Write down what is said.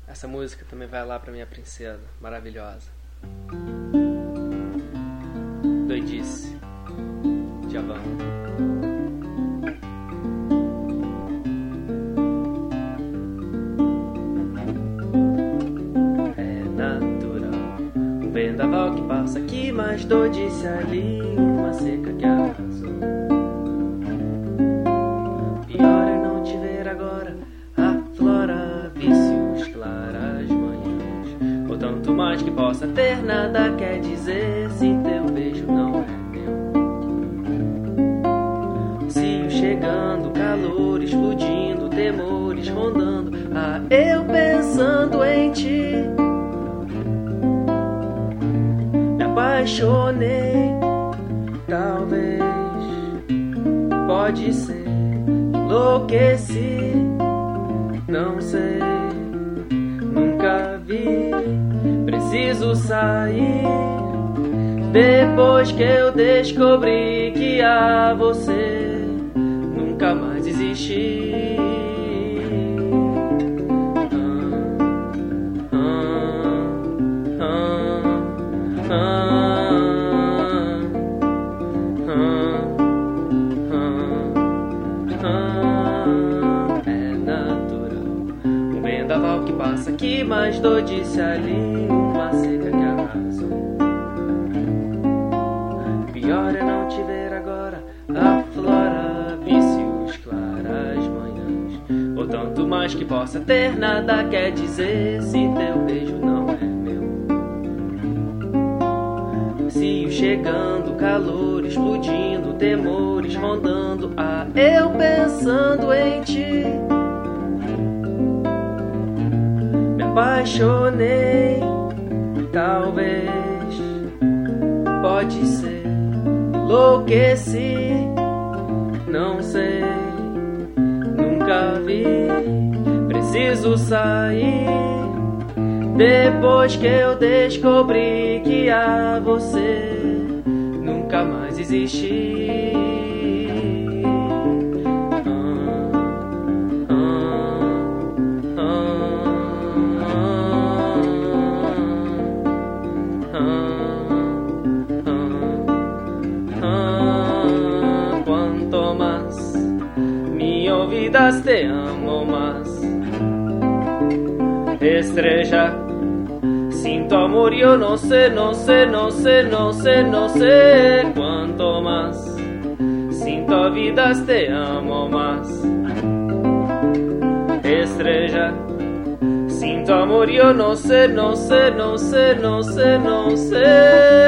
Essa música também vai lá pra minha princesa, maravilhosa. Doidice. Djavan. É natural, um vendaval que passa aqui, mas doidice ali, uma seca que arrasou. Pior é não te ver agora, aflora vícios, claras manhãs. Ou tanto mais que possa ter, nada quer dizer se teu beijo não é meu. Cio chegando, calor explodindo, temores rondando, eu pensando em ti. Me apaixonei, talvez, pode ser, enlouqueci, não sei, nunca vi. Preciso sair depois que eu descobri que a você nunca mais existi. É natural, um vendaval que passa aqui, mas doidice ali, uma seca que arrasou. Pior é não te ver agora, aflora vícios, claras manhãs. Ou tanto mais que possa ter, nada quer dizer se teu beijo não é meu. Cio chegando, calor explodindo, temores rondando, eu pensando em ti. Me apaixonei, talvez, pode ser, enlouqueci, não sei, nunca vi. Preciso sair depois que eu descobri que a você nunca mais existi. Cuanto más me olvidas, te amo más. Estrella, sin tu amor yo no sé, no sé, no sé, no sé, no sé. Cuanto más sin tu olvidas, te amo más. Estrella, sin tu amor yo no sé, no sé, no sé, no sé, no sé.